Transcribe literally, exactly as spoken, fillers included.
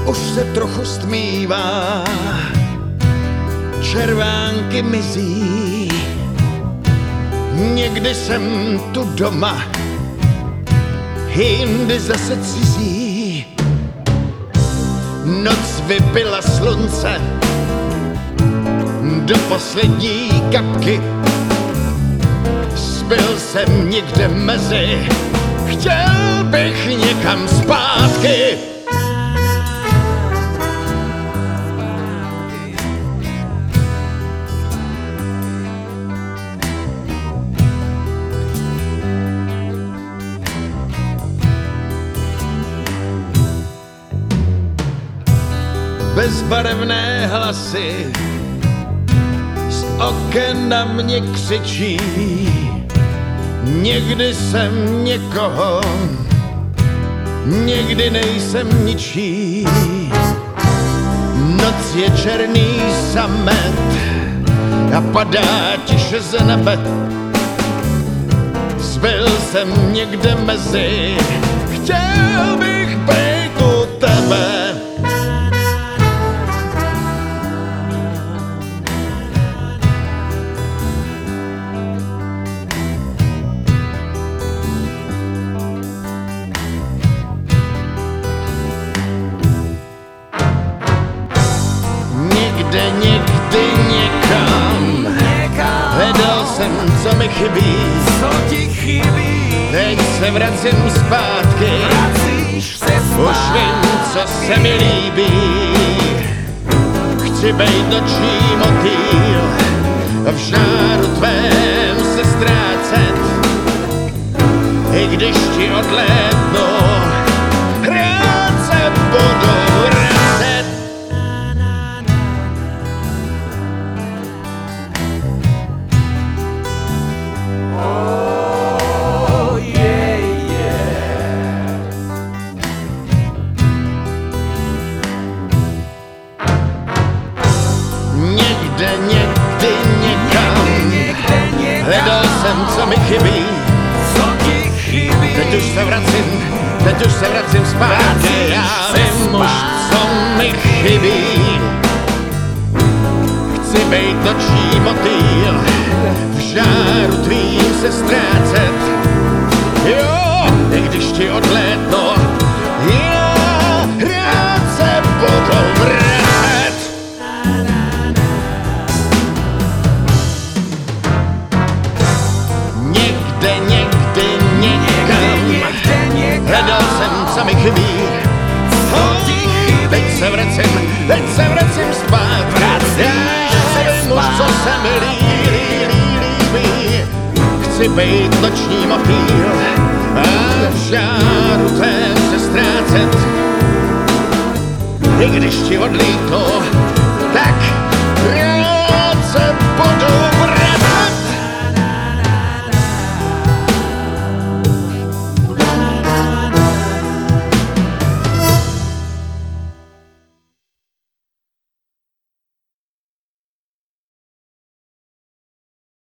už se trochu stmívá, červánky mizí. Někdy jsem tu doma, jindy zase cizí. Noc vypila slunce do poslední kapky. Zbyl jsem někde mezi, chtěl bych někam zpátky. Bezbarevné hlasy z oken na mě křičí. Někdy jsem někoho, někdy nejsem ničí. Noc je černý samet a padá tiše z nebe. Zbyl jsem někde mezi, chtěl bych být u tebe. Někde, někdy, někam, někam. Hledal jsem, co mi chybí, co ti chybí. Teď se vracím zpátky, vracíš se zpátky. Už vím, co se mi líbí. Chci bejt noční motýl, v žáru tvém se ztrácet. I když ti odlétnu, rád se budu vracet. Někde, někdy, někam, hledal jsem, co mi chybí, co ti chybí. Teď už se vracím, teď už se vracím zpátky, já vím už, co mi chybí. Chci bejt noční motýl, v žáru tvým se ztrácet. Jo, i když ti odlétnu, já rád se budu vracet. Někde, někdy, někam, hledal jsem, co mi chybí. Teď se vracím, teď se vracím zpátky. Já vím už, co se mi líbí. Chci bejt noční motýl a v žáru tvém se ztrácet. I když ti odlítnu,